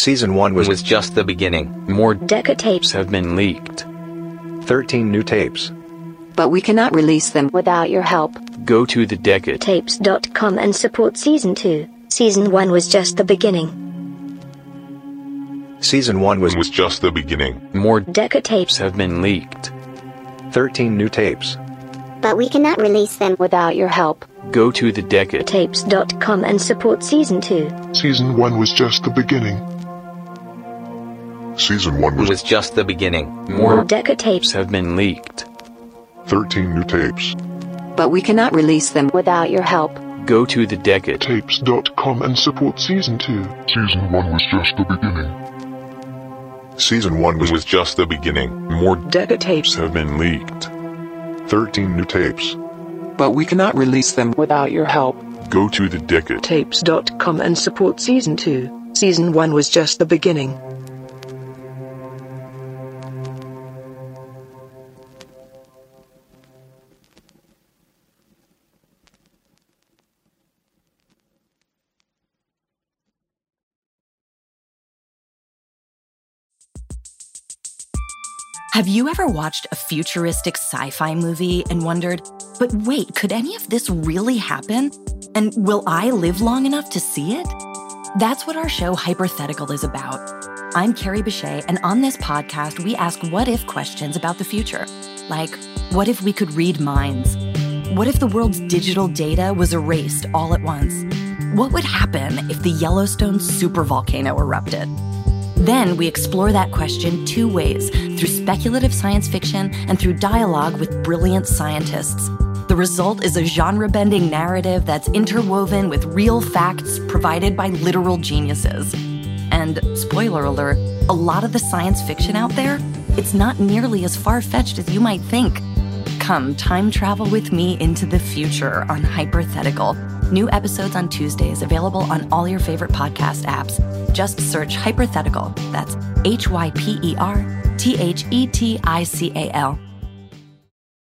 Season 1 was just the beginning. More Decca tapes have been leaked. 13 new tapes. but we cannot release them without your help. Go to the Decatapes.com and support Season 2. Season 1 was just the beginning. Season 1 was just the beginning. More Decca tapes have been leaked. 13 new tapes. but we cannot release them without your help. Go to the Decatapes.com and support Season 2. Season 1 was just the beginning. Season 1 was just the beginning. More Decca tapes have been leaked. 13 new tapes. but we cannot release them without your help. Go to the Decatapes. Tapes.com and support Season 2. Season 1 was just the beginning. Season 1 was just the beginning. More Decca tapes have been leaked. 13 new tapes. but we cannot release them without your help. Go to the Decatapes. Tapes.com and support Season 2. Season 1 was just the beginning. Have you ever watched a futuristic sci-fi movie and wondered, but wait, could any of this really happen? And will I live long enough to see it? That's what our show Hypothetical is about. I'm Carrie Bechet, and on this podcast, we ask what-if questions about the future. Like, what if we could read minds? What if the world's digital data was erased all at once? What would happen if the Yellowstone supervolcano erupted? Then we explore that question two ways, through speculative science fiction and through dialogue with brilliant scientists. The result is a genre-bending narrative that's interwoven with real facts provided by literal geniuses. And, spoiler alert, a lot of the science fiction out there, it's not nearly as far-fetched as you might think. Come time travel with me into the future on Hypothetical. New episodes on Tuesdays, available on all your favorite podcast apps. Just search Hypothetical. That's Hyperthetical.